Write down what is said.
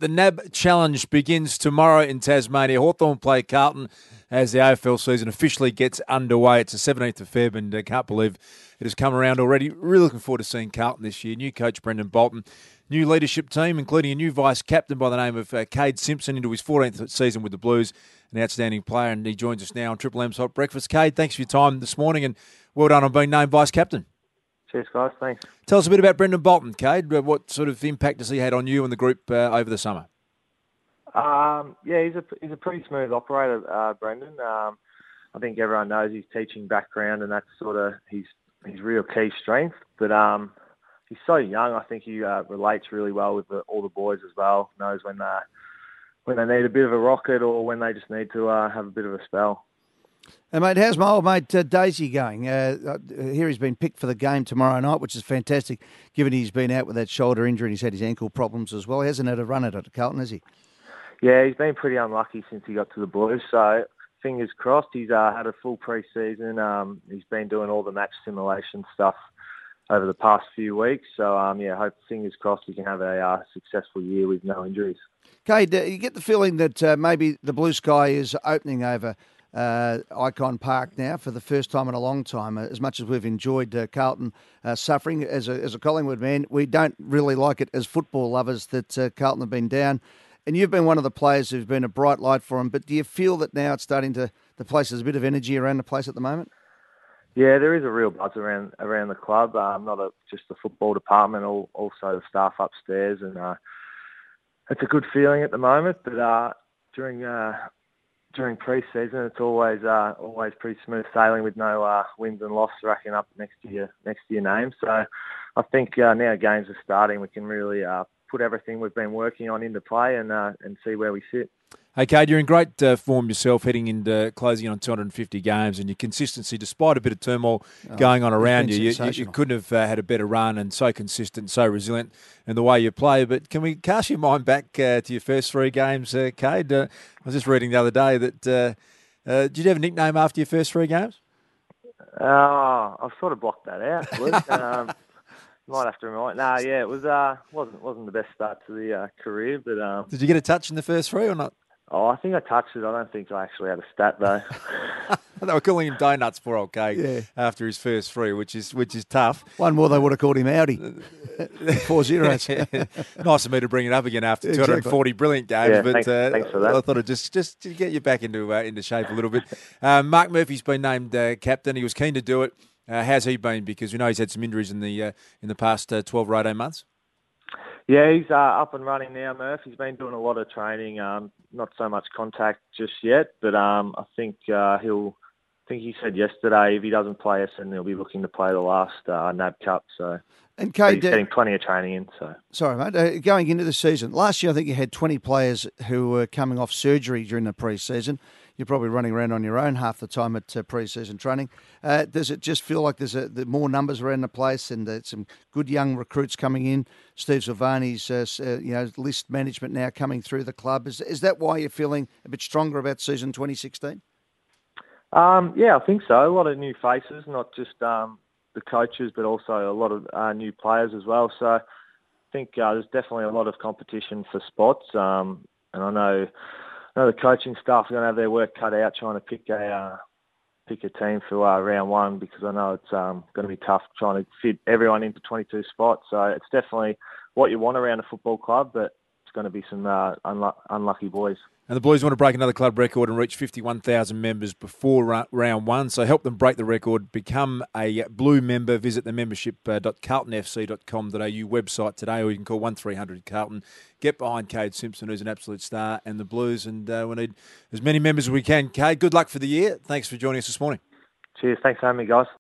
The NAB Challenge begins tomorrow in Tasmania. Hawthorn play Carlton as the AFL season officially gets underway. It's the 17th of Feb, and I can't believe it has come around already. Really looking forward to seeing Carlton this year. New coach Brendan Bolton, new leadership team, including a new vice-captain by the name of Cade Simpson into his 14th season with the Blues, an outstanding player, and he joins us now on Triple M's Hot Breakfast. Cade, thanks for your time this morning, and well done on being named vice-captain. Cheers, guys. Thanks. Tell us a bit about Brendan Bolton, Cade. What sort of impact has he had on you and the group over the summer? He's a pretty smooth operator, Brendan. I think everyone knows his teaching background, and that's sort of his real key strength. But he's so young. I think he relates really well with all the boys as well. Knows when they need a bit of a rocket or when they just need to have a bit of a spell. And mate, how's my old mate Daisy going? Here he's been picked for the game tomorrow night, which is fantastic, given he's been out with that shoulder injury and he's had his ankle problems as well. He hasn't had a run at it at Carlton, has he? Yeah, he's been pretty unlucky since he got to the Blues, so fingers crossed. He's had a full pre-season. He's been doing all the match simulation stuff over the past few weeks. So, hope fingers crossed we can have a successful year with no injuries. Cade, you get the feeling that maybe the blue sky is opening over Icon Park now for the first time in a long time. As much as we've enjoyed Carlton suffering as a Collingwood man, we don't really like it as football lovers that Carlton have been down. And you've been one of the players who's been a bright light for them. But do you feel that now it's starting to, the place has a bit of energy around the place at the moment? Yeah, there is a real buzz around the club. Not just the football department, also the staff upstairs, and it's a good feeling at the moment. But during pre-season, it's always pretty smooth sailing with no wins and losses racking up next to your name. So I think now games are starting, we can really put everything we've been working on into play and see where we sit. Hey, Cade, you're in great form yourself heading into closing on 250 games, and your consistency, despite a bit of turmoil going on around you couldn't have had a better run, and so consistent, so resilient in the way you play. But can we cast your mind back to your first three games, Cade? I was just reading the other day that did you have a nickname after your first three games? I've sort of blocked that out, Luke. Might have to remind. It was wasn't the best start to the career, but did you get a touch in the first three or not? Oh, I think I touched it. I don't think I actually had a stat though. They were calling him donuts, poor old Cade, after his first three, which is tough. One more, they would have called him Audi. 4 zeros. Nice of me to bring it up again after 240 brilliant games. But thanks for that. I thought I'd just to get you back into shape a little bit. Mark Murphy's been named captain. He was keen to do it. How's he been? Because we know he's had some injuries in the past 12 or 18 months. Yeah, he's up and running now, Murph. He's been doing a lot of training, not so much contact just yet, but I think he said yesterday if he doesn't play Essendon, he'll be looking to play the last NAB Cup. So and Cade, he's getting plenty of training in. So sorry, mate. Going into the season, last year I think you had 20 players who were coming off surgery during the pre-season. You're probably running around on your own half the time at pre-season training. Does it just feel like there's more numbers around the place and some good young recruits coming in? Steve Silvani's list management now coming through the club. Is that why you're feeling a bit stronger about season 2016? I think so. A lot of new faces, not just the coaches, but also a lot of new players as well. So I think there's definitely a lot of competition for spots. And I know the coaching staff are going to have their work cut out trying to pick a team for round one, because I know it's going to be tough trying to fit everyone into 22 spots. So it's definitely what you want around a football club, but it's going to be some unlucky boys. And the Blues want to break another club record and reach 51,000 members before round one. So help them break the record. Become a Blue member. Visit the membership.carltonfc.com.au website today, or you can call 1300 Carlton. Get behind Cade Simpson, who's an absolute star, and the Blues. And we need as many members as we can. Cade, good luck for the year. Thanks for joining us this morning. Cheers. Thanks for having me, guys.